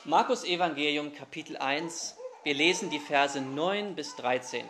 Markus Evangelium Kapitel 1, wir lesen die Verse 9 bis 13.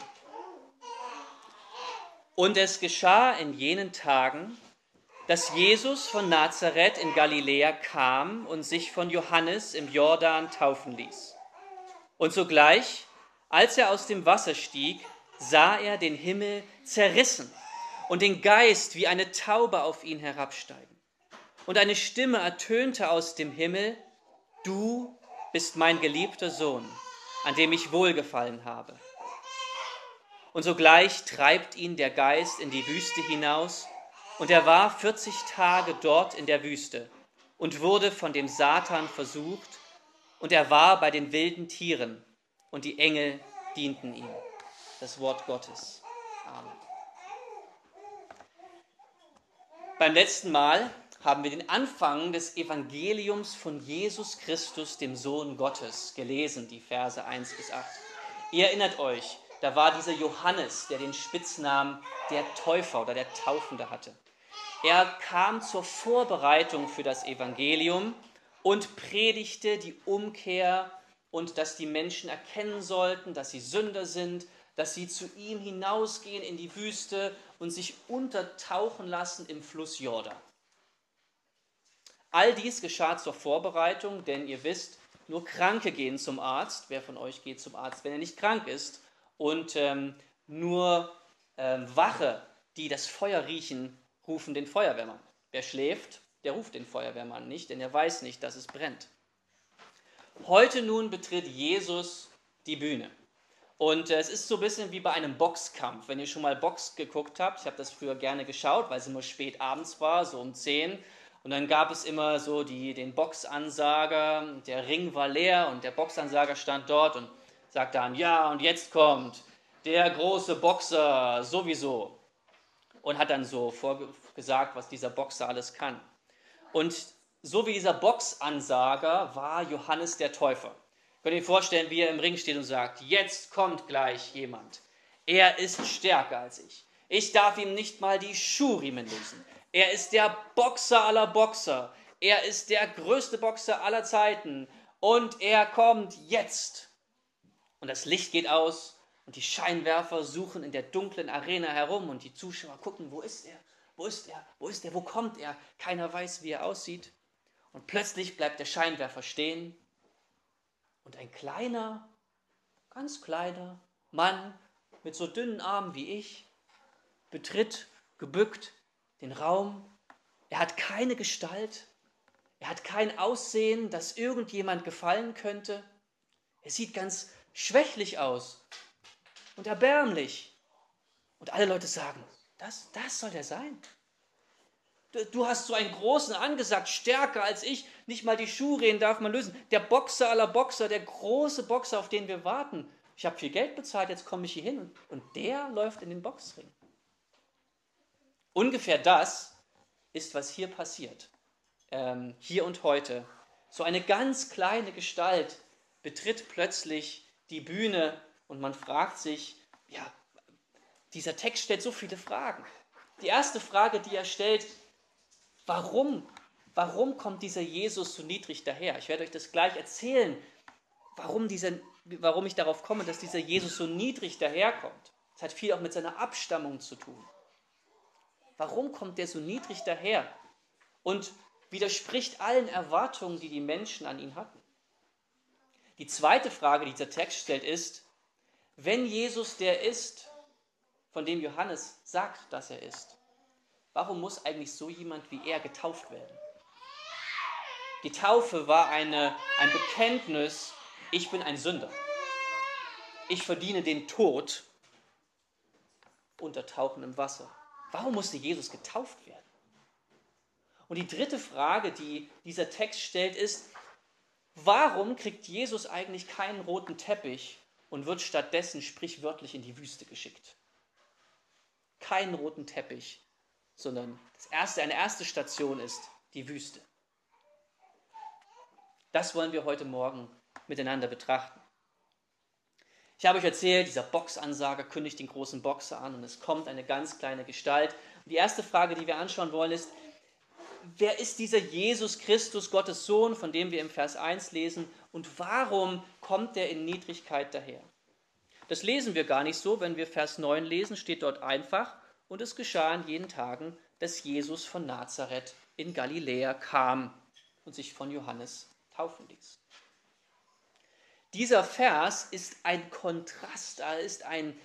Und es geschah in jenen Tagen, dass Jesus von Nazareth in Galiläa kam und sich von Johannes im Jordan taufen ließ. Und sogleich, als er aus dem Wasser stieg, sah er den Himmel zerrissen und den Geist wie eine Taube auf ihn herabsteigen. Und eine Stimme ertönte aus dem Himmel: Du bist mein geliebter Sohn, an dem ich wohlgefallen habe. Und sogleich treibt ihn der Geist in die Wüste hinaus, und er war 40 Tage dort in der Wüste und wurde von dem Satan versucht, und er war bei den wilden Tieren, und die Engel dienten ihm. Das Wort Gottes. Amen. Beim letzten Mal haben wir den Anfang des Evangeliums von Jesus Christus, dem Sohn Gottes, gelesen, die Verse 1 bis 8. Ihr erinnert euch, da war dieser Johannes, der den Spitznamen der Täufer oder der Taufende hatte. Er kam zur Vorbereitung für das Evangelium und predigte die Umkehr und dass die Menschen erkennen sollten, dass sie Sünder sind, dass sie zu ihm hinausgehen in die Wüste und sich untertauchen lassen im Fluss Jordan. All dies geschah zur Vorbereitung, denn ihr wisst, nur Kranke gehen zum Arzt. Wer von euch geht zum Arzt, wenn er nicht krank ist? Und nur Wache, die das Feuer riechen, rufen den Feuerwehrmann. Wer schläft, der ruft den Feuerwehrmann nicht, denn er weiß nicht, dass es brennt. Heute nun betritt Jesus die Bühne. Und es ist so ein bisschen wie bei einem Boxkampf. Wenn ihr schon mal Box geguckt habt, ich habe das früher gerne geschaut, weil es immer spät abends war, so um 10. Und dann gab es immer so den Boxansager, der Ring war leer und der Boxansager stand dort und sagt dann: Ja, und jetzt kommt der große Boxer sowieso. Und hat dann so vorgesagt, was dieser Boxer alles kann. Und so wie dieser Boxansager war Johannes der Täufer. Könnt ihr euch vorstellen, wie er im Ring steht und sagt: Jetzt kommt gleich jemand. Er ist stärker als ich. Ich darf ihm nicht mal die Schuhriemen lösen. Er ist der Boxer aller Boxer. Er ist der größte Boxer aller Zeiten. Und er kommt jetzt. Und das Licht geht aus und die Scheinwerfer suchen in der dunklen Arena herum und die Zuschauer gucken: Wo ist er? Wo ist er? Wo ist er? Wo kommt er? Keiner weiß, wie er aussieht. Und plötzlich bleibt der Scheinwerfer stehen und ein kleiner, ganz kleiner Mann mit so dünnen Armen wie ich betritt, gebückt, den Raum. Er hat keine Gestalt, er hat kein Aussehen, das irgendjemand gefallen könnte. Er sieht ganz schwächlich aus und erbärmlich. Und alle Leute sagen: Das soll der sein. Du hast so einen großen angesagt, stärker als ich, nicht mal die Schuhriemen darf man lösen. Der Boxer aller Boxer, der große Boxer, auf den wir warten. Ich habe viel Geld bezahlt, jetzt komme ich hier hin und der läuft in den Boxring. Ungefähr das ist, was hier passiert, hier und heute. So eine ganz kleine Gestalt betritt plötzlich die Bühne und man fragt sich, ja, dieser Text stellt so viele Fragen. Die erste Frage, die er stellt: Warum kommt dieser Jesus so niedrig daher? Ich werde euch das gleich erzählen, warum ich darauf komme, dass dieser Jesus so niedrig daherkommt. Das hat viel auch mit seiner Abstammung zu tun. Warum kommt der so niedrig daher und widerspricht allen Erwartungen, die die Menschen an ihn hatten? Die zweite Frage, die dieser Text stellt, ist: Wenn Jesus der ist, von dem Johannes sagt, dass er ist, warum muss eigentlich so jemand wie er getauft werden? Die Taufe war ein Bekenntnis: Ich bin ein Sünder. Ich verdiene den Tod unter tauchendem Wasser. Warum musste Jesus getauft werden? Und die dritte Frage, die dieser Text stellt, ist: Warum kriegt Jesus eigentlich keinen roten Teppich und wird stattdessen sprichwörtlich in die Wüste geschickt? Keinen roten Teppich, sondern eine erste Station ist die Wüste. Das wollen wir heute Morgen miteinander betrachten. Ich habe euch erzählt, dieser Boxansager kündigt den großen Boxer an und es kommt eine ganz kleine Gestalt. Und die erste Frage, die wir anschauen wollen, ist: Wer ist dieser Jesus Christus, Gottes Sohn, von dem wir im Vers 1 lesen? Und warum kommt er in Niedrigkeit daher? Das lesen wir gar nicht so. Wenn wir Vers 9 lesen, steht dort einfach: Und es geschah in jenen Tagen, dass Jesus von Nazareth in Galiläa kam und sich von Johannes taufen ließ. Dieser Vers ist ein Kontrast, da ist ein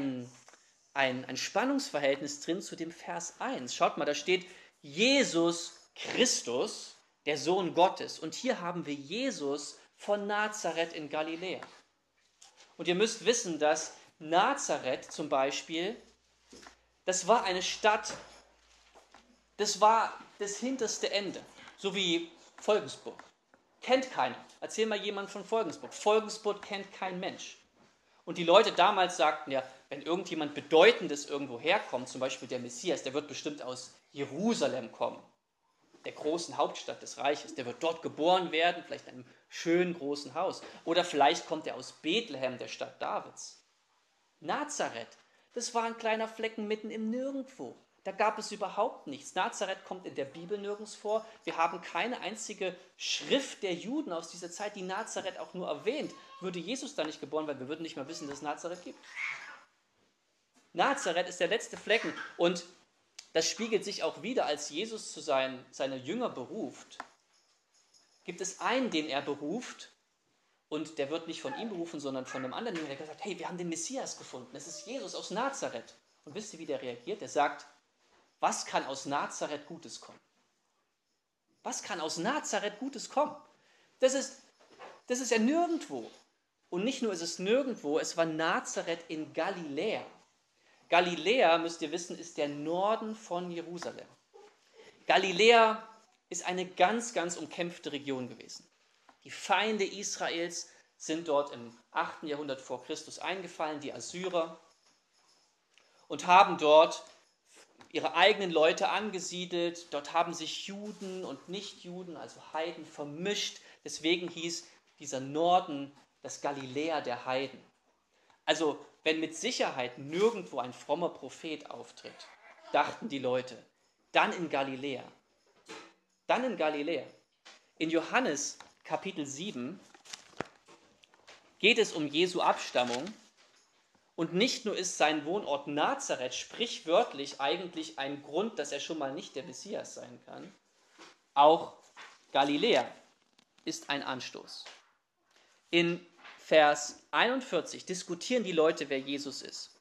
Spannungsverhältnis drin zu dem Vers 1. Schaut mal, da steht Jesus Christus, der Sohn Gottes. Und hier haben wir Jesus von Nazareth in Galiläa. Und ihr müsst wissen, dass Nazareth zum Beispiel, das war eine Stadt, das war das hinterste Ende, so wie Volgensburg. Kennt keiner. Erzähl mal jemand von Volgensburg. Volgensburg kennt kein Mensch. Und die Leute damals sagten ja, wenn irgendjemand Bedeutendes irgendwo herkommt, zum Beispiel der Messias, der wird bestimmt aus Jerusalem kommen, der großen Hauptstadt des Reiches. Der wird dort geboren werden, vielleicht in einem schönen großen Haus. Oder vielleicht kommt er aus Bethlehem, der Stadt Davids. Nazareth, das war ein kleiner Flecken mitten im Nirgendwo. Da gab es überhaupt nichts. Nazareth kommt in der Bibel nirgends vor. Wir haben keine einzige Schrift der Juden aus dieser Zeit, die Nazareth auch nur erwähnt. Würde Jesus da nicht geboren werden, wir würden nicht mal wissen, dass es Nazareth gibt. Nazareth ist der letzte Flecken und das spiegelt sich auch wieder, als Jesus zu seine Jünger beruft. Gibt es einen, den er beruft, und der wird nicht von ihm berufen, sondern von einem anderen Jünger, der sagt, hey, wir haben den Messias gefunden, das ist Jesus aus Nazareth. Und wisst ihr, wie der reagiert? Der sagt, was kann aus Nazareth Gutes kommen? Was kann aus Nazareth Gutes kommen? Das ist ja nirgendwo. Und nicht nur ist es nirgendwo, es war Nazareth in Galiläa. Galiläa, müsst ihr wissen, ist der Norden von Jerusalem. Galiläa ist eine ganz, ganz umkämpfte Region gewesen. Die Feinde Israels sind dort im 8. Jahrhundert vor Christus eingefallen, die Assyrer, und haben dort ihre eigenen Leute angesiedelt. Dort haben sich Juden und Nichtjuden, also Heiden, vermischt. Deswegen hieß dieser Norden das Galiläa der Heiden. Also wenn mit Sicherheit nirgendwo ein frommer Prophet auftritt, dachten die Leute, dann in Galiläa. Dann in Galiläa. In Johannes Kapitel 7 geht es um Jesu Abstammung. Und nicht nur ist sein Wohnort Nazareth sprichwörtlich eigentlich ein Grund, dass er schon mal nicht der Messias sein kann. Auch Galiläa ist ein Anstoß. In Vers 41 diskutieren die Leute, wer Jesus ist.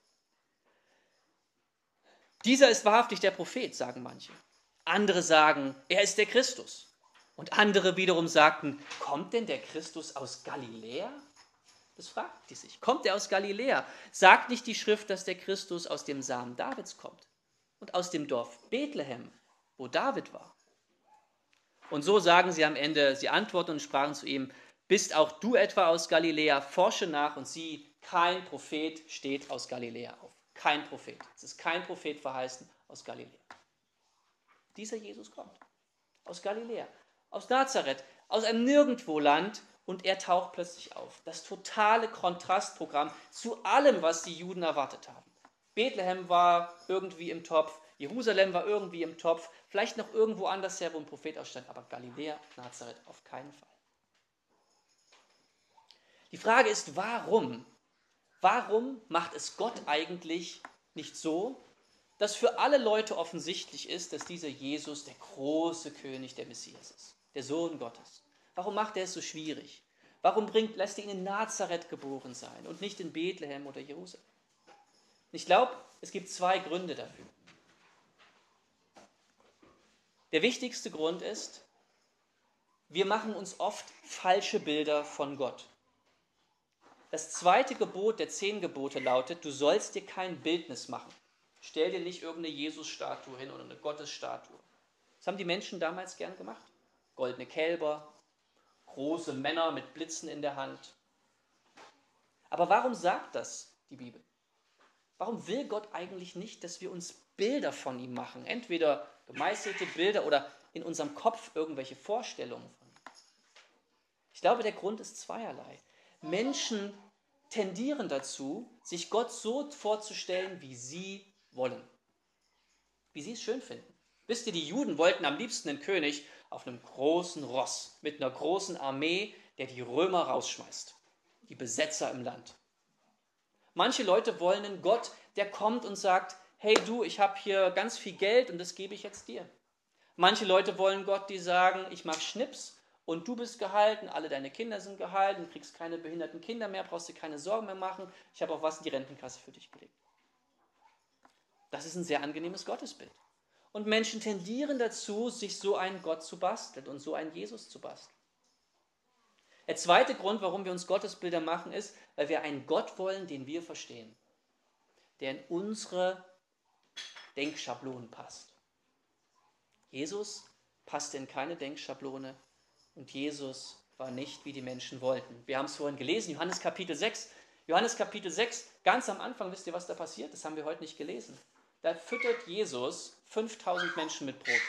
Dieser ist wahrhaftig der Prophet, sagen manche. Andere sagen, er ist der Christus. Und andere wiederum sagten, kommt denn der Christus aus Galiläa? Das fragt die sich. Kommt er aus Galiläa? Sagt nicht die Schrift, dass der Christus aus dem Samen Davids kommt und aus dem Dorf Bethlehem, wo David war? Und so sagen sie am Ende, sie antworten und sprachen zu ihm, bist auch du etwa aus Galiläa? Forsche nach und sieh, kein Prophet steht aus Galiläa auf. Kein Prophet. Es ist kein Prophet verheißen aus Galiläa. Dieser Jesus kommt aus Galiläa, aus Nazareth, aus einem Nirgendwo-Land, und er taucht plötzlich auf. Das totale Kontrastprogramm zu allem, was die Juden erwartet haben. Bethlehem war irgendwie im Topf, Jerusalem war irgendwie im Topf, vielleicht noch irgendwo anders her, wo ein Prophet ausstand, aber Galiläa, Nazareth auf keinen Fall. Die Frage ist, warum? Warum macht es Gott eigentlich nicht so, dass für alle Leute offensichtlich ist, dass dieser Jesus der große König, der Messias ist, der Sohn Gottes? Warum macht er es so schwierig? Warum lässt er ihn in Nazareth geboren sein und nicht in Bethlehem oder Jerusalem? Ich glaube, es gibt zwei Gründe dafür. Der wichtigste Grund ist, wir machen uns oft falsche Bilder von Gott. Das zweite Gebot der 10 Gebote lautet, du sollst dir kein Bildnis machen. Stell dir nicht irgendeine Jesus-Statue hin oder eine Gottesstatue. Das haben die Menschen damals gern gemacht. Goldene Kälber, große Männer mit Blitzen in der Hand. Aber warum sagt das die Bibel? Warum will Gott eigentlich nicht, dass wir uns Bilder von ihm machen? Entweder gemeißelte Bilder oder in unserem Kopf irgendwelche Vorstellungen von ihm. Ich glaube, der Grund ist zweierlei. Menschen tendieren dazu, sich Gott so vorzustellen, wie sie wollen. Wie sie es schön finden. Wisst ihr, die Juden wollten am liebsten einen König auf einem großen Ross, mit einer großen Armee, der die Römer rausschmeißt, die Besetzer im Land. Manche Leute wollen einen Gott, der kommt und sagt, hey du, ich habe hier ganz viel Geld und das gebe ich jetzt dir. Manche Leute wollen Gott, die sagen, ich mache Schnips und du bist gehalten, alle deine Kinder sind gehalten, du kriegst keine behinderten Kinder mehr, brauchst dir keine Sorgen mehr machen, ich habe auch was in die Rentenkasse für dich gelegt. Das ist ein sehr angenehmes Gottesbild. Und Menschen tendieren dazu, sich so einen Gott zu basteln und so einen Jesus zu basteln. Der zweite Grund, warum wir uns Gottesbilder machen, ist, weil wir einen Gott wollen, den wir verstehen, der in unsere Denkschablonen passt. Jesus passte in keine Denkschablone und Jesus war nicht, wie die Menschen wollten. Wir haben es vorhin gelesen, Johannes Kapitel 6. Johannes Kapitel 6, ganz am Anfang, wisst ihr, was da passiert? Das haben wir heute nicht gelesen. Da füttert Jesus 5000 Menschen mit Brot.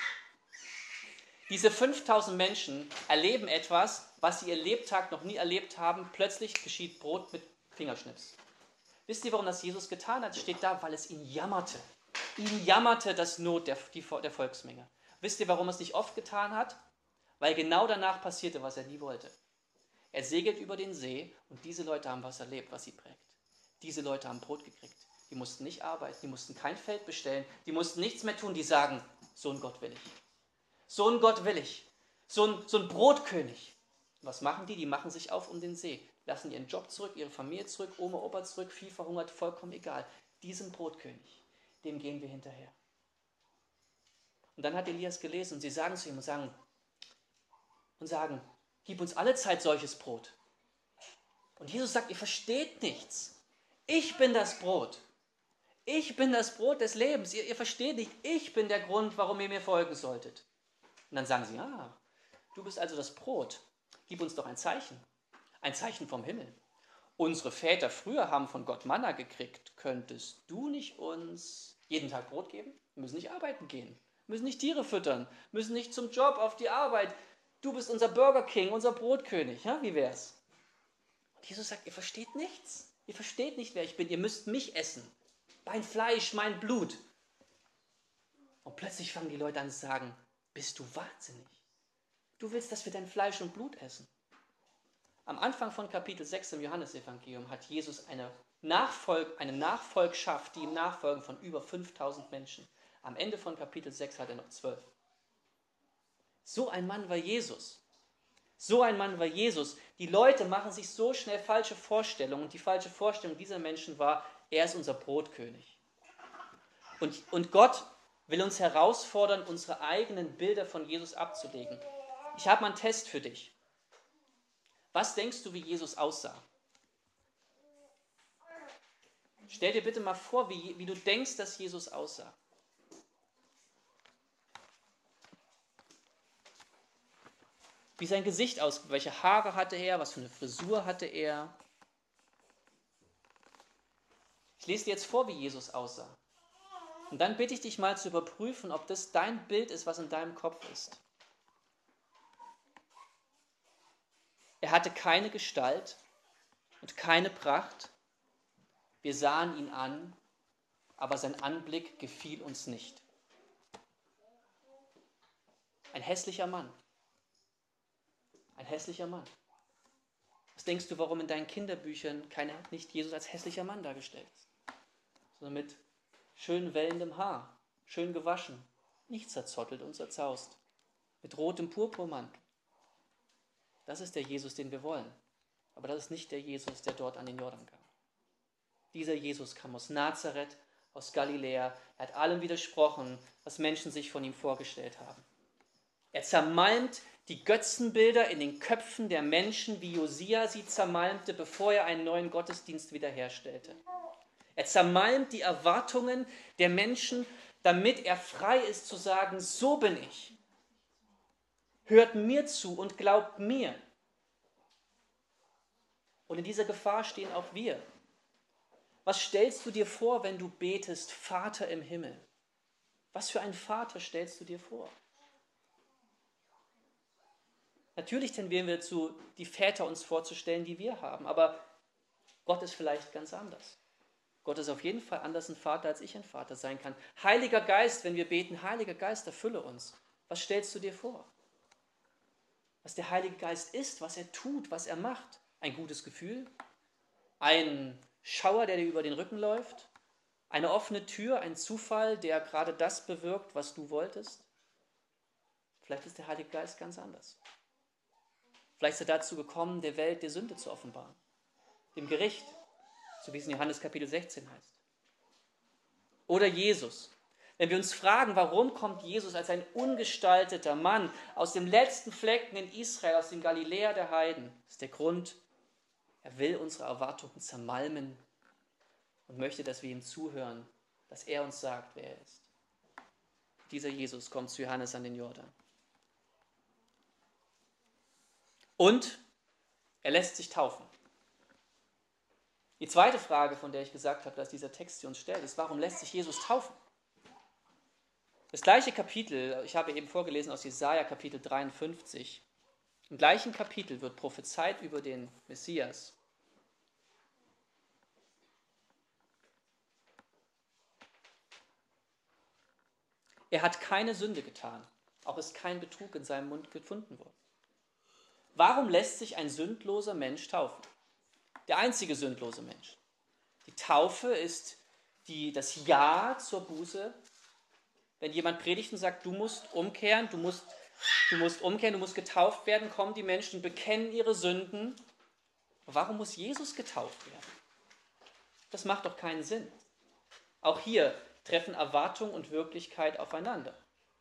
Diese 5000 Menschen erleben etwas, was sie ihr Lebtag noch nie erlebt haben. Plötzlich geschieht Brot mit Fingerschnips. Wisst ihr, warum das Jesus getan hat? Es steht da, weil es ihn jammerte. Ihn jammerte das Not der Volksmenge. Wisst ihr, warum er es nicht oft getan hat? Weil genau danach passierte, was er nie wollte. Er segelt über den See und diese Leute haben was erlebt, was sie prägt. Diese Leute haben Brot gekriegt. Die mussten nicht arbeiten, die mussten kein Feld bestellen, die mussten nichts mehr tun. Die sagen, so ein Gott will ich. So ein Gott will ich. So ein Brotkönig. Und was machen die? Die machen sich auf um den See. Lassen ihren Job zurück, ihre Familie zurück, Oma, Opa zurück, Vieh verhungert, vollkommen egal. Diesem Brotkönig, dem gehen wir hinterher. Und dann hat Elias gelesen und sie sagen zu ihm und sagen, gib uns alle Zeit solches Brot. Und Jesus sagt, ihr versteht nichts. Ich bin das Brot. Ich bin das Brot des Lebens. Ihr versteht nicht, ich bin der Grund, warum ihr mir folgen solltet. Und dann sagen sie, du bist also das Brot. Gib uns doch ein Zeichen vom Himmel. Unsere Väter früher haben von Gott Manna gekriegt. Könntest du nicht uns jeden Tag Brot geben? Wir müssen nicht arbeiten gehen, müssen nicht Tiere füttern, müssen nicht zum Job auf die Arbeit. Du bist unser Burger King, unser Brotkönig. Ja, wie wär's? Und Jesus sagt, ihr versteht nichts. Ihr versteht nicht, wer ich bin. Ihr müsst mich essen. Mein Fleisch, mein Blut. Und plötzlich fangen die Leute an zu sagen, bist du wahnsinnig? Du willst, dass wir dein Fleisch und Blut essen? Am Anfang von Kapitel 6 im Johannesevangelium hat Jesus eine Nachfolgschaft, die ihm nachfolgen von über 5000 Menschen. Am Ende von Kapitel 6 hat er noch 12. So ein Mann war Jesus. So ein Mann war Jesus. Die Leute machen sich so schnell falsche Vorstellungen. Und die falsche Vorstellung dieser Menschen war, er ist unser Brotkönig. Und Gott will uns herausfordern, unsere eigenen Bilder von Jesus abzulegen. Ich habe mal einen Test für dich. Was denkst du, wie Jesus aussah? Stell dir bitte mal vor, wie du denkst, dass Jesus aussah. Wie sein Gesicht aussah, welche Haare hatte er, was für eine Frisur hatte er. Ich lese dir jetzt vor, wie Jesus aussah. Und dann bitte ich dich mal zu überprüfen, ob das dein Bild ist, was in deinem Kopf ist. Er hatte keine Gestalt und keine Pracht. Wir sahen ihn an, aber sein Anblick gefiel uns nicht. Ein hässlicher Mann. Ein hässlicher Mann. Was denkst du, warum in deinen Kinderbüchern nicht Jesus als hässlicher Mann dargestellt ist? Sondern mit schön wellendem Haar, schön gewaschen, nicht zerzottelt und zerzaust, mit rotem Purpurmantel. Das ist der Jesus, den wir wollen. Aber das ist nicht der Jesus, der dort an den Jordan kam. Dieser Jesus kam aus Nazareth, aus Galiläa. Er hat allem widersprochen, was Menschen sich von ihm vorgestellt haben. Er zermalmt die Götzenbilder in den Köpfen der Menschen, wie Josia sie zermalmte, bevor er einen neuen Gottesdienst wiederherstellte. Er zermalmt die Erwartungen der Menschen, damit er frei ist zu sagen, so bin ich. Hört mir zu und glaubt mir. Und in dieser Gefahr stehen auch wir. Was stellst du dir vor, wenn du betest, Vater im Himmel? Was für einen Vater stellst du dir vor? Natürlich tendieren wir dazu, die Väter uns vorzustellen, die wir haben, aber Gott ist vielleicht ganz anders. Gott ist auf jeden Fall anders ein Vater, als ich ein Vater sein kann. Heiliger Geist, wenn wir beten, Heiliger Geist, erfülle uns. Was stellst du dir vor? was der Heilige Geist ist, was er tut, was er macht. Ein gutes Gefühl, ein Schauer, der dir über den Rücken läuft, eine offene Tür, ein Zufall, der gerade das bewirkt, was du wolltest. Vielleicht ist der Heilige Geist ganz anders. Vielleicht ist er dazu gekommen, der Welt die Sünde zu offenbaren, dem Gericht, so wie es in Johannes Kapitel 16 heißt. Oder Jesus. Wenn wir uns fragen, warum kommt Jesus als ein ungestalteter Mann aus dem letzten Flecken in Israel, aus dem Galiläa der Heiden, ist der Grund, er will unsere Erwartungen zermalmen und möchte, dass wir ihm zuhören, dass er uns sagt, wer er ist. Dieser Jesus kommt zu Johannes an den Jordan. Und er lässt sich taufen. Die zweite Frage, von der ich gesagt habe, dass dieser Text sie uns stellt, ist, warum lässt sich Jesus taufen? Das gleiche Kapitel, ich habe eben vorgelesen aus Jesaja Kapitel 53, im gleichen Kapitel wird prophezeit über den Messias. Er hat keine Sünde getan, auch ist kein Betrug in seinem Mund gefunden worden. Warum lässt sich ein sündloser Mensch taufen? Der einzige sündlose Mensch. Die Taufe ist das Ja zur Buße. Wenn jemand predigt und sagt, du musst umkehren, du musst getauft werden, kommen die Menschen, bekennen ihre Sünden. Aber warum muss Jesus getauft werden? Das macht doch keinen Sinn. Auch hier treffen Erwartung und Wirklichkeit aufeinander.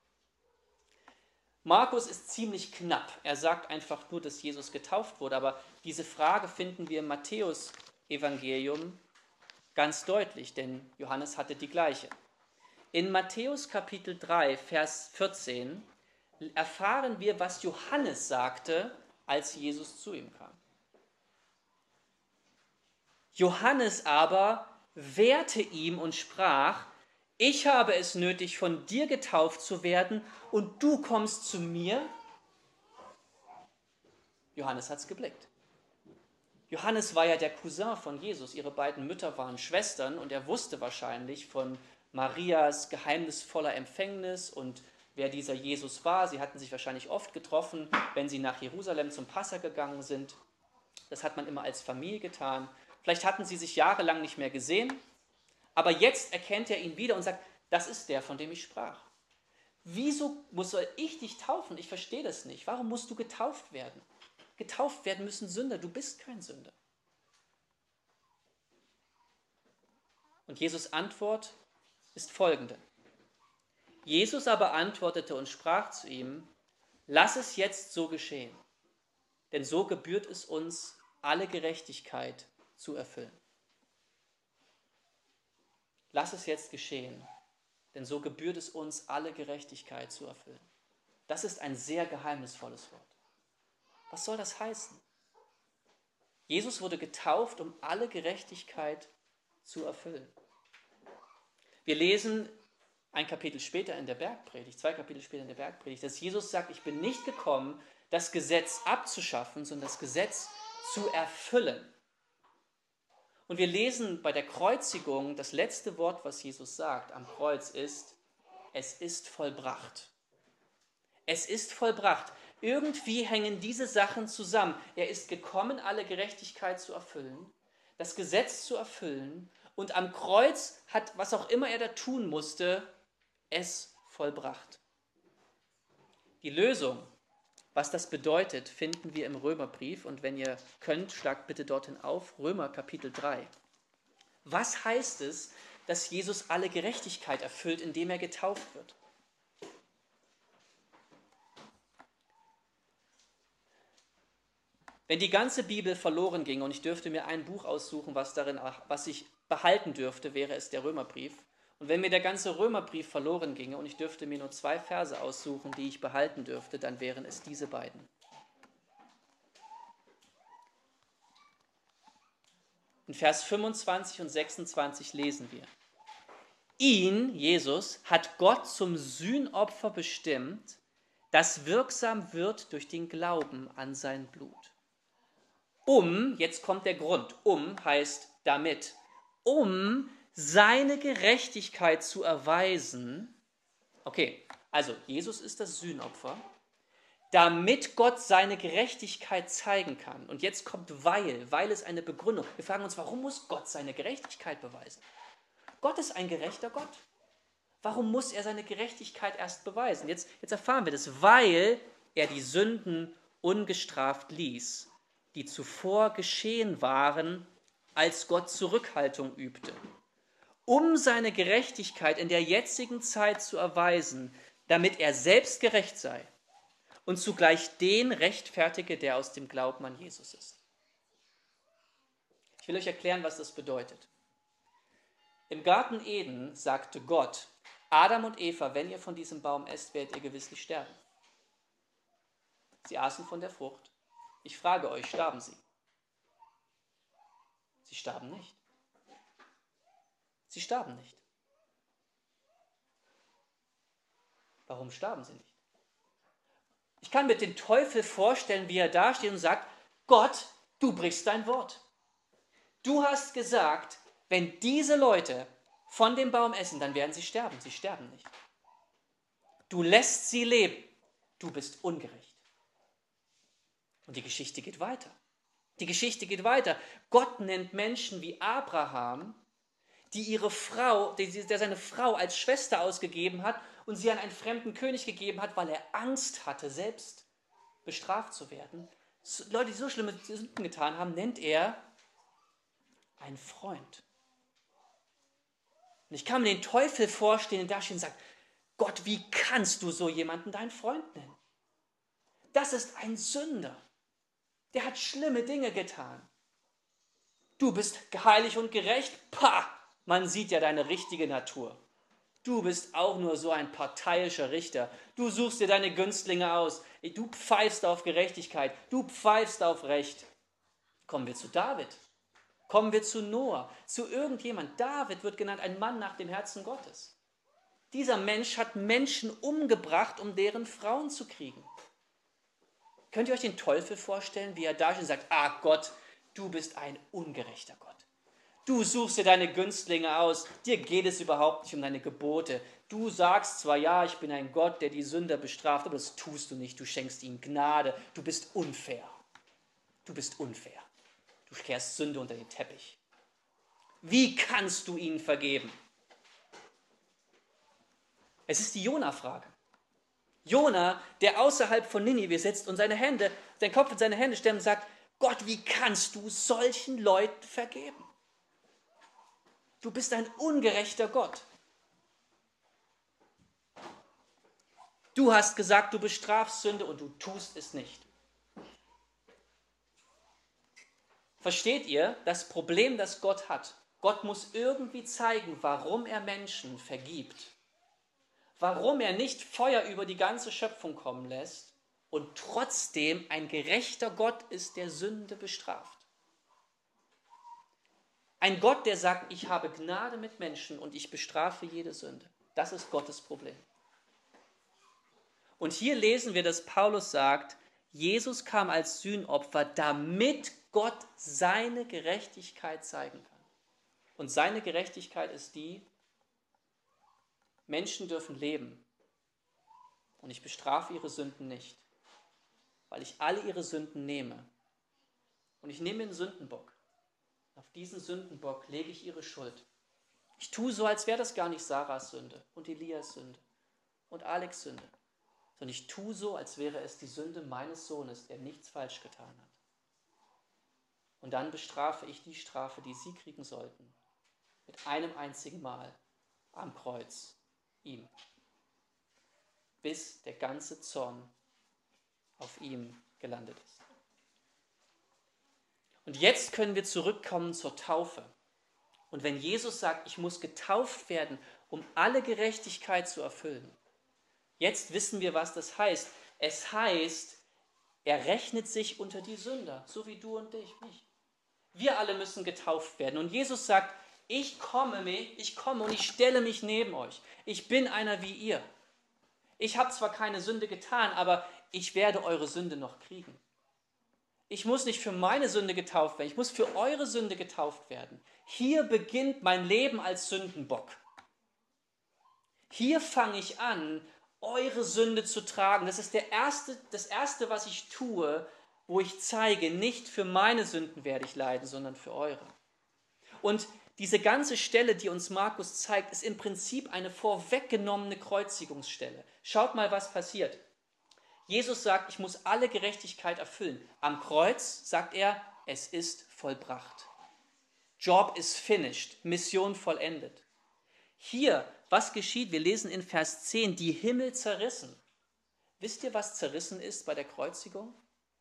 Markus ist ziemlich knapp. Er sagt einfach nur, dass Jesus getauft wurde, aber diese Frage finden wir im Matthäus-Evangelium ganz deutlich, denn Johannes hatte die gleiche. In Matthäus Kapitel 3, Vers 14 erfahren wir, was Johannes sagte, als Jesus zu ihm kam. Johannes aber wehrte ihm und sprach, ich habe es nötig, von dir getauft zu werden und du kommst zu mir? Johannes hat es geblickt. Johannes war ja der Cousin von Jesus. Ihre beiden Mütter waren Schwestern und er wusste wahrscheinlich von Marias geheimnisvoller Empfängnis und wer dieser Jesus war. Sie hatten sich wahrscheinlich oft getroffen, wenn sie nach Jerusalem zum Passa gegangen sind. Das hat man immer als Familie getan. Vielleicht hatten sie sich jahrelang nicht mehr gesehen, aber jetzt erkennt er ihn wieder und sagt, das ist der, von dem ich sprach. Wieso soll ich dich taufen? Ich verstehe das nicht. Warum musst du getauft werden? Getauft werden müssen Sünder. Du bist kein Sünder. Und Jesus' Antwort ist folgende. Jesus aber antwortete und sprach zu ihm, lass es jetzt so geschehen, denn so gebührt es uns, alle Gerechtigkeit zu erfüllen. Lass es jetzt geschehen, denn so gebührt es uns, alle Gerechtigkeit zu erfüllen. Das ist ein sehr geheimnisvolles Wort. Was soll das heißen? Jesus wurde getauft, um alle Gerechtigkeit zu erfüllen. Wir lesen ein Kapitel später in der Bergpredigt, 2 Kapitel später in der Bergpredigt, dass Jesus sagt, ich bin nicht gekommen, das Gesetz abzuschaffen, sondern das Gesetz zu erfüllen. Und wir lesen bei der Kreuzigung, das letzte Wort, was Jesus sagt am Kreuz ist, es ist vollbracht. Es ist vollbracht. Irgendwie hängen diese Sachen zusammen. Er ist gekommen, alle Gerechtigkeit zu erfüllen, das Gesetz zu erfüllen und am Kreuz hat, was auch immer er da tun musste, es vollbracht. Die Lösung, was das bedeutet, finden wir im Römerbrief und wenn ihr könnt, schlagt bitte dorthin auf, Römer Kapitel 3. Was heißt es, dass Jesus alle Gerechtigkeit erfüllt, indem er getauft wird? Wenn die ganze Bibel verloren ging und ich dürfte mir ein Buch aussuchen, was ich behalten dürfte, wäre es der Römerbrief. Und wenn mir der ganze Römerbrief verloren ginge und ich dürfte mir nur 2 Verse aussuchen, die ich behalten dürfte, dann wären es diese beiden. In Vers 25 und 26 lesen wir, ihn, Jesus, hat Gott zum Sühnopfer bestimmt, das wirksam wird durch den Glauben an sein Blut. Jetzt kommt der Grund, heißt damit, seine Gerechtigkeit zu erweisen. Okay, also Jesus ist das Sühnopfer. damit Gott seine Gerechtigkeit zeigen kann. Und jetzt kommt weil ist eine Begründung. Wir fragen uns, warum muss Gott seine Gerechtigkeit beweisen? Gott ist ein gerechter Gott. Warum muss er seine Gerechtigkeit erst beweisen? Jetzt erfahren wir das, weil er die Sünden ungestraft ließ, die zuvor geschehen waren, als Gott Zurückhaltung übte, um seine Gerechtigkeit in der jetzigen Zeit zu erweisen, damit er selbst gerecht sei und zugleich den rechtfertige, der aus dem Glauben an Jesus ist. Ich will euch erklären, was das bedeutet. Im Garten Eden sagte Gott, Adam und Eva, wenn ihr von diesem Baum esst, werdet ihr gewisslich sterben. Sie aßen von der Frucht. Ich frage euch, starben sie? Sie starben nicht. Sie starben nicht. Warum starben sie nicht? Ich kann mir den Teufel vorstellen, wie er dasteht und sagt, Gott, du brichst dein Wort. Du hast gesagt, wenn diese Leute von dem Baum essen, dann werden sie sterben. Sie sterben nicht. Du lässt sie leben. Du bist ungerecht. Und die Geschichte geht weiter. Die Geschichte geht weiter. Gott nennt Menschen wie Abraham, der seine Frau als Schwester ausgegeben hat und sie an einen fremden König gegeben hat, weil er Angst hatte, selbst bestraft zu werden. Leute, die so schlimme Sünden getan haben, nennt er einen Freund. Und ich kann mir den Teufel vorstellen, der da steht und sagt, Gott, wie kannst du so jemanden deinen Freund nennen? Das ist ein Sünder. Der hat schlimme Dinge getan. Du bist heilig und gerecht. Pah, man sieht ja deine richtige Natur. Du bist auch nur so ein parteiischer Richter. Du suchst dir deine Günstlinge aus. Du pfeifst auf Gerechtigkeit. Du pfeifst auf Recht. Kommen wir zu David. Kommen wir zu Noah. Zu irgendjemand. David wird genannt ein Mann nach dem Herzen Gottes. Dieser Mensch hat Menschen umgebracht, um deren Frauen zu kriegen. Könnt ihr euch den Teufel vorstellen, wie er da steht und sagt, Gott, du bist ein ungerechter Gott. Du suchst dir deine Günstlinge aus, dir geht es überhaupt nicht um deine Gebote. Du sagst zwar, ja, ich bin ein Gott, der die Sünder bestraft, aber das tust du nicht, du schenkst ihnen Gnade. Du bist unfair. Du bist unfair. Du kehrst Sünde unter den Teppich. Wie kannst du ihnen vergeben? Es ist die Jona-Frage. Jona, der außerhalb von Ninive sitzt und seinen Kopf in seine Hände stemmt und sagt, Gott, wie kannst du solchen Leuten vergeben? Du bist ein ungerechter Gott. Du hast gesagt, du bestrafst Sünde und du tust es nicht. Versteht ihr das Problem, das Gott hat? Gott muss irgendwie zeigen, warum er Menschen vergibt. Warum er nicht Feuer über die ganze Schöpfung kommen lässt und trotzdem ein gerechter Gott ist, der Sünde bestraft. Ein Gott, der sagt, ich habe Gnade mit Menschen und ich bestrafe jede Sünde. Das ist Gottes Problem. Und hier lesen wir, dass Paulus sagt, Jesus kam als Sühnopfer, damit Gott seine Gerechtigkeit zeigen kann. Und seine Gerechtigkeit ist die, Menschen dürfen leben und ich bestrafe ihre Sünden nicht, weil ich alle ihre Sünden nehme. Und ich nehme den Sündenbock. Auf diesen Sündenbock lege ich ihre Schuld. Ich tue so, als wäre das gar nicht Sarahs Sünde und Elias Sünde und Alex Sünde, sondern ich tue so, als wäre es die Sünde meines Sohnes, der nichts falsch getan hat. Und dann bestrafe ich die Strafe, die sie kriegen sollten, mit einem einzigen Mal am Kreuz. Ihm, bis der ganze Zorn auf ihm gelandet ist. Und jetzt können wir zurückkommen zur Taufe. Und wenn Jesus sagt, ich muss getauft werden, um alle Gerechtigkeit zu erfüllen, jetzt wissen wir, was das heißt. Es heißt, er rechnet sich unter die Sünder, so wie du und mich. Wir alle müssen getauft werden. Und Jesus sagt, ich komme und ich stelle mich neben euch. Ich bin einer wie ihr. Ich habe zwar keine Sünde getan, aber ich werde eure Sünde noch kriegen. Ich muss nicht für meine Sünde getauft werden, ich muss für eure Sünde getauft werden. Hier beginnt mein Leben als Sündenbock. Hier fange ich an, eure Sünde zu tragen. Das ist das Erste, was ich tue, wo ich zeige, nicht für meine Sünden werde ich leiden, sondern für eure. Und diese ganze Stelle, die uns Markus zeigt, ist im Prinzip eine vorweggenommene Kreuzigungsstelle. Schaut mal, was passiert. Jesus sagt, ich muss alle Gerechtigkeit erfüllen. Am Kreuz sagt er, es ist vollbracht. Job is finished, Mission vollendet. Hier, was geschieht? Wir lesen in Vers 10, die Himmel zerrissen. Wisst ihr, was zerrissen ist bei der Kreuzigung?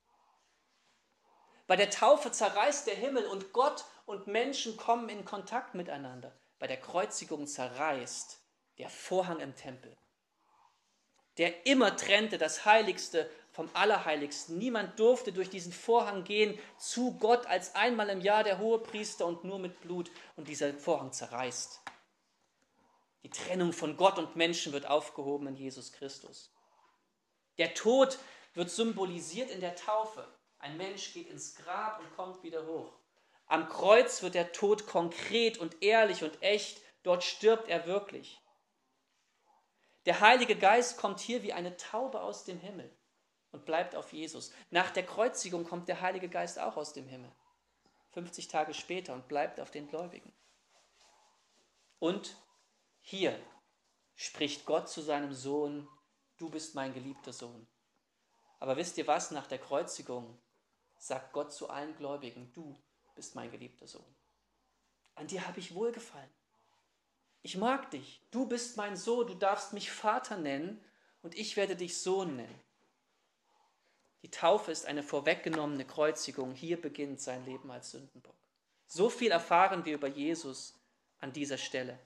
Bei der Taufe zerreißt der Himmel und Gott und Menschen kommen in Kontakt miteinander. Bei der Kreuzigung zerreißt der Vorhang im Tempel, der immer trennte das Heiligste vom Allerheiligsten. Niemand durfte durch diesen Vorhang gehen zu Gott als einmal im Jahr der Hohepriester und nur mit Blut. Und dieser Vorhang zerreißt. Die Trennung von Gott und Menschen wird aufgehoben in Jesus Christus. Der Tod wird symbolisiert in der Taufe. Ein Mensch geht ins Grab und kommt wieder hoch. Am Kreuz wird der Tod konkret und ehrlich und echt. Dort stirbt er wirklich. Der Heilige Geist kommt hier wie eine Taube aus dem Himmel und bleibt auf Jesus. Nach der Kreuzigung kommt der Heilige Geist auch aus dem Himmel, 50 Tage später, und bleibt auf den Gläubigen. Und hier spricht Gott zu seinem Sohn, du bist mein geliebter Sohn. Aber wisst ihr was, nach der Kreuzigung sagt Gott zu allen Gläubigen, du bist mein geliebter Sohn. An dir habe ich wohlgefallen. Ich mag dich, du bist mein Sohn, du darfst mich Vater nennen und ich werde dich Sohn nennen. Die Taufe ist eine vorweggenommene Kreuzigung, hier beginnt sein Leben als Sündenbock. So viel erfahren wir über Jesus an dieser Stelle.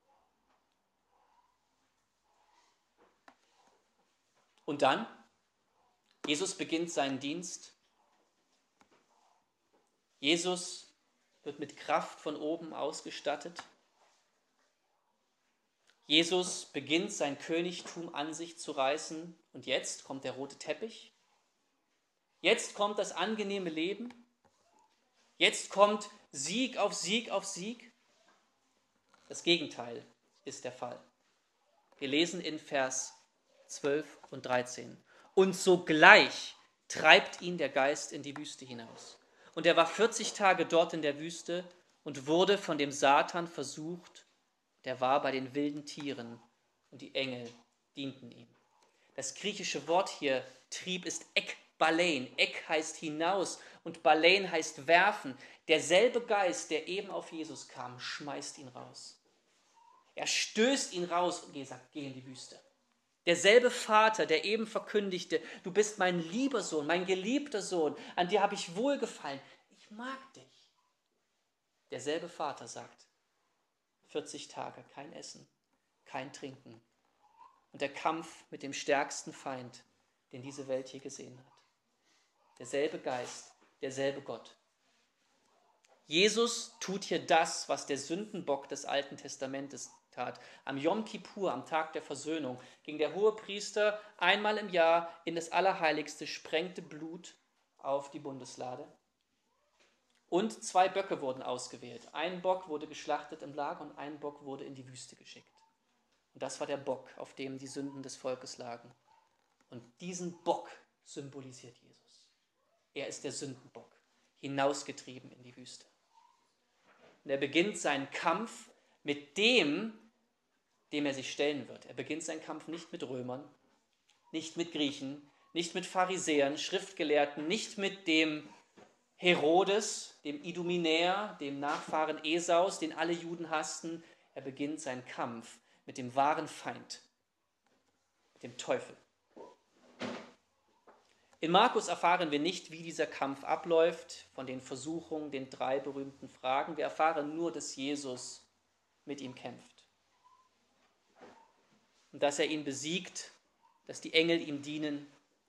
Und dann, Jesus beginnt seinen Dienst. Jesus wird mit Kraft von oben ausgestattet. Jesus beginnt sein Königtum an sich zu reißen und jetzt kommt der rote Teppich. Jetzt kommt das angenehme Leben. Jetzt kommt Sieg auf Sieg auf Sieg. Das Gegenteil ist der Fall. Wir lesen in Vers 12 und 13. Und sogleich treibt ihn der Geist in die Wüste hinaus. Und er war 40 Tage dort in der Wüste und wurde von dem Satan versucht. Der war bei den wilden Tieren und die Engel dienten ihm. Das griechische Wort hier, Trieb, ist Ekbalein. Ek heißt hinaus und Balein heißt werfen. Derselbe Geist, der eben auf Jesus kam, schmeißt ihn raus. Er stößt ihn raus und sagt, geh in die Wüste. Derselbe Vater, der eben verkündigte, du bist mein lieber Sohn, mein geliebter Sohn, an dir habe ich wohlgefallen, ich mag dich. Derselbe Vater sagt, 40 Tage, kein Essen, kein Trinken und der Kampf mit dem stärksten Feind, den diese Welt je gesehen hat. Derselbe Geist, derselbe Gott. Jesus tut hier das, was der Sündenbock des Alten Testamentes tat. Am Yom Kippur, am Tag der Versöhnung, ging der Hohepriester einmal im Jahr in das Allerheiligste, sprengte Blut auf die Bundeslade. Und 2 Böcke wurden ausgewählt. Ein Bock wurde geschlachtet im Lager und ein Bock wurde in die Wüste geschickt. Und das war der Bock, auf dem die Sünden des Volkes lagen. Und diesen Bock symbolisiert Jesus. Er ist der Sündenbock, hinausgetrieben in die Wüste. Und er beginnt seinen Kampf mit dem er sich stellen wird. Er beginnt seinen Kampf nicht mit Römern, nicht mit Griechen, nicht mit Pharisäern, Schriftgelehrten, nicht mit dem Herodes, dem Idumenär, dem Nachfahren Esaus, den alle Juden hassten. Er beginnt seinen Kampf mit dem wahren Feind, mit dem Teufel. In Markus erfahren wir nicht, wie dieser Kampf abläuft, von den Versuchungen, den 3 berühmten Fragen. Wir erfahren nur, dass Jesus mit ihm kämpft. Und dass er ihn besiegt, dass die Engel ihm dienen.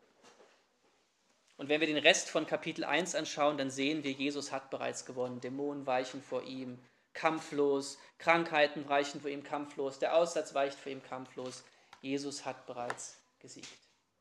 Und wenn wir den Rest von Kapitel 1 anschauen, dann sehen wir, Jesus hat bereits gewonnen. Dämonen weichen vor ihm, kampflos. Krankheiten weichen vor ihm, kampflos. Der Aussatz weicht vor ihm, kampflos. Jesus hat bereits gesiegt.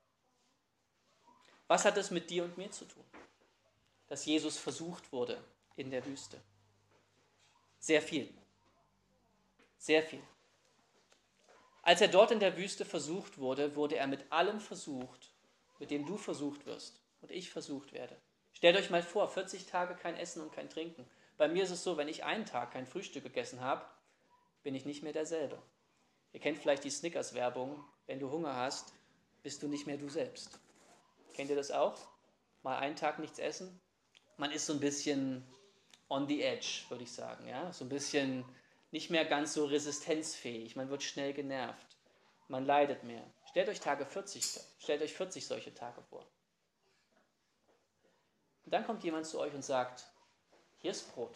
Was hat es mit dir und mir zu tun, dass Jesus versucht wurde in der Wüste? Sehr viel. Sehr viel. Als er dort in der Wüste versucht wurde, wurde er mit allem versucht, mit dem du versucht wirst und ich versucht werde. Stellt euch mal vor, 40 Tage kein Essen und kein Trinken. Bei mir ist es so, wenn ich einen Tag kein Frühstück gegessen habe, bin ich nicht mehr derselbe. Ihr kennt vielleicht die Snickers-Werbung, wenn du Hunger hast, bist du nicht mehr du selbst. Kennt ihr das auch? Mal einen Tag nichts essen? Man ist so ein bisschen on the edge, würde ich sagen. Ja? So ein bisschen nicht mehr ganz so resistenzfähig. Man wird schnell genervt. Man leidet mehr. Stellt euch 40 solche Tage vor. Und dann kommt jemand zu euch und sagt, hier ist Brot.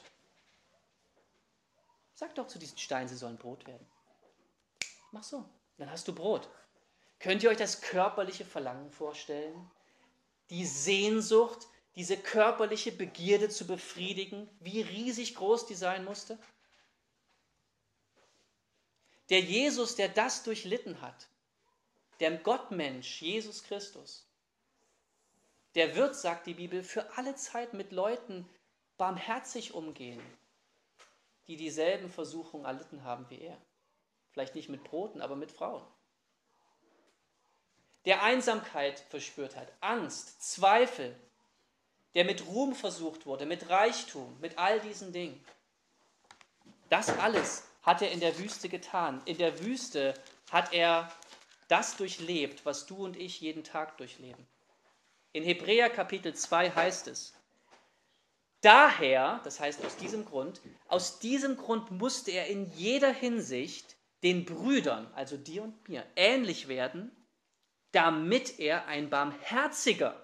Sag doch zu diesen Steinen, sie sollen Brot werden. Mach so, dann hast du Brot. Könnt ihr euch das körperliche Verlangen vorstellen? Die Sehnsucht, diese körperliche Begierde zu befriedigen, wie riesig groß die sein musste? Der Jesus, der das durchlitten hat, der Gottmensch, Jesus Christus, der wird, sagt die Bibel, für alle Zeit mit Leuten barmherzig umgehen, die dieselben Versuchungen erlitten haben wie er. Vielleicht nicht mit Broten, aber mit Frauen. Der Einsamkeit verspürt hat, Angst, Zweifel, der mit Ruhm versucht wurde, mit Reichtum, mit all diesen Dingen. Das alles hat er in der Wüste getan. In der Wüste hat er das durchlebt, was du und ich jeden Tag durchleben. In Hebräer Kapitel 2 heißt es, daher, das heißt aus diesem Grund musste er in jeder Hinsicht den Brüdern, also dir und mir, ähnlich werden, damit er ein barmherziger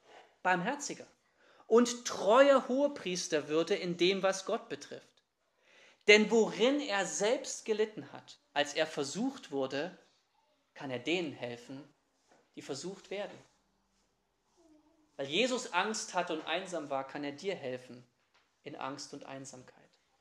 und treuer Hohepriester würde in dem, was Gott betrifft. Denn worin er selbst gelitten hat, als er versucht wurde, kann er denen helfen, die versucht werden. Weil Jesus Angst hatte und einsam war, kann er dir helfen in Angst und Einsamkeit.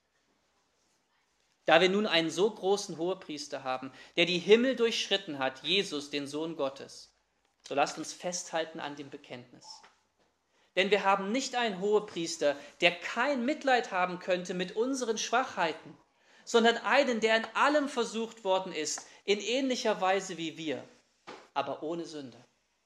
Da wir nun einen so großen Hohepriester haben, der die Himmel durchschritten hat, Jesus, den Sohn Gottes, so lasst uns festhalten an dem Bekenntnis. Denn wir haben nicht einen Hohepriester, der kein Mitleid haben könnte mit unseren Schwachheiten, sondern einen, der in allem versucht worden ist, in ähnlicher Weise wie wir, aber ohne Sünde.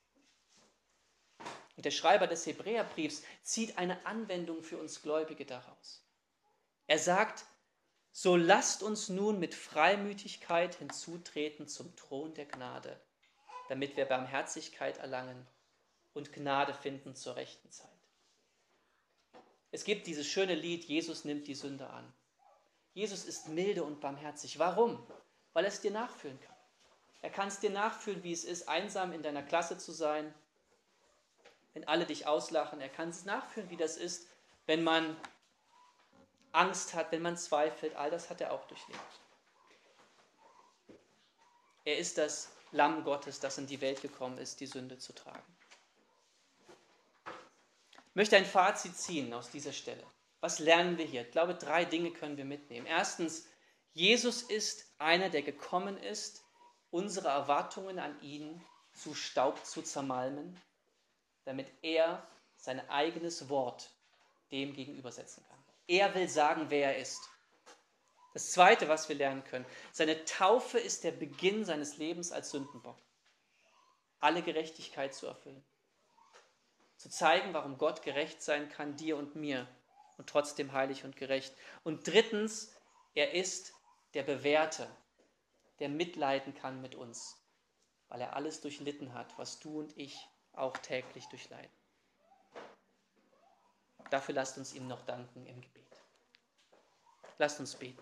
Und der Schreiber des Hebräerbriefs zieht eine Anwendung für uns Gläubige daraus. Er sagt, so lasst uns nun mit Freimütigkeit hinzutreten zum Thron der Gnade, damit wir Barmherzigkeit erlangen und Gnade finden zur rechten Zeit. Es gibt dieses schöne Lied, Jesus nimmt die Sünde an. Jesus ist milde und barmherzig. Warum? Weil er es dir nachfühlen kann. Er kann es dir nachfühlen, wie es ist, einsam in deiner Klasse zu sein, wenn alle dich auslachen. Er kann es nachfühlen, wie das ist, wenn man Angst hat, wenn man zweifelt. All das hat er auch durchlebt. Er ist das Lamm Gottes, das in die Welt gekommen ist, die Sünde zu tragen. Ich möchte ein Fazit ziehen aus dieser Stelle. Was lernen wir hier? Ich glaube, 3 Dinge können wir mitnehmen. Erstens, Jesus ist einer, der gekommen ist, unsere Erwartungen an ihn zu Staub zu zermalmen, damit er sein eigenes Wort dem gegenübersetzen kann. Er will sagen, wer er ist. Das Zweite, was wir lernen können, seine Taufe ist der Beginn seines Lebens als Sündenbock. Alle Gerechtigkeit zu erfüllen. Zu zeigen, warum Gott gerecht sein kann, dir und mir, und trotzdem heilig und gerecht. Und drittens, er ist der Bewährte, der mitleiden kann mit uns, weil er alles durchlitten hat, was du und ich auch täglich durchleiden. Dafür lasst uns ihm noch danken im Gebet. Lasst uns beten.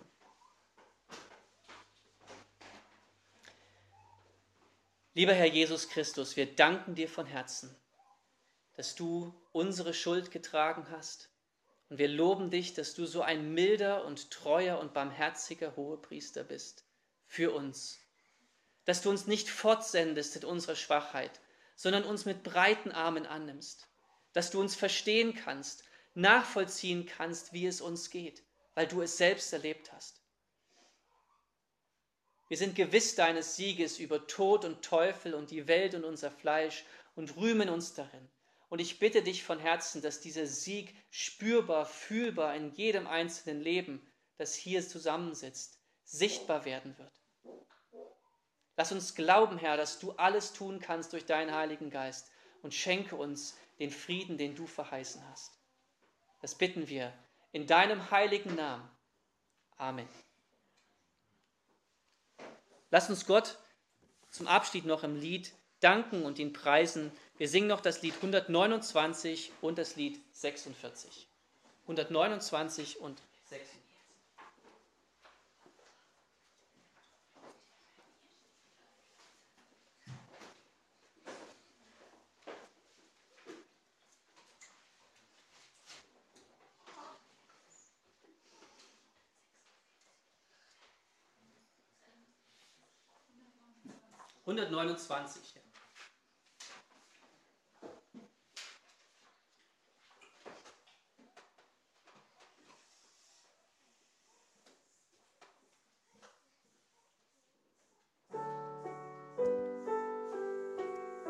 Lieber Herr Jesus Christus, wir danken dir von Herzen, dass du unsere Schuld getragen hast. Und wir loben dich, dass du so ein milder und treuer und barmherziger Hohepriester bist für uns. Dass du uns nicht fortsendest in unserer Schwachheit, sondern uns mit breiten Armen annimmst. Dass du uns verstehen kannst, nachvollziehen kannst, wie es uns geht, weil du es selbst erlebt hast. Wir sind gewiss deines Sieges über Tod und Teufel und die Welt und unser Fleisch und rühmen uns darin. Und ich bitte dich von Herzen, dass dieser Sieg spürbar, fühlbar in jedem einzelnen Leben, das hier zusammensitzt, sichtbar werden wird. Lass uns glauben, Herr, dass du alles tun kannst durch deinen Heiligen Geist und schenke uns den Frieden, den du verheißen hast. Das bitten wir in deinem heiligen Namen. Amen. Lass uns Gott zum Abschied noch im Lied danken und ihn preisen. Wir singen noch das Lied 129 und das Lied 46. 129 und 46. (129)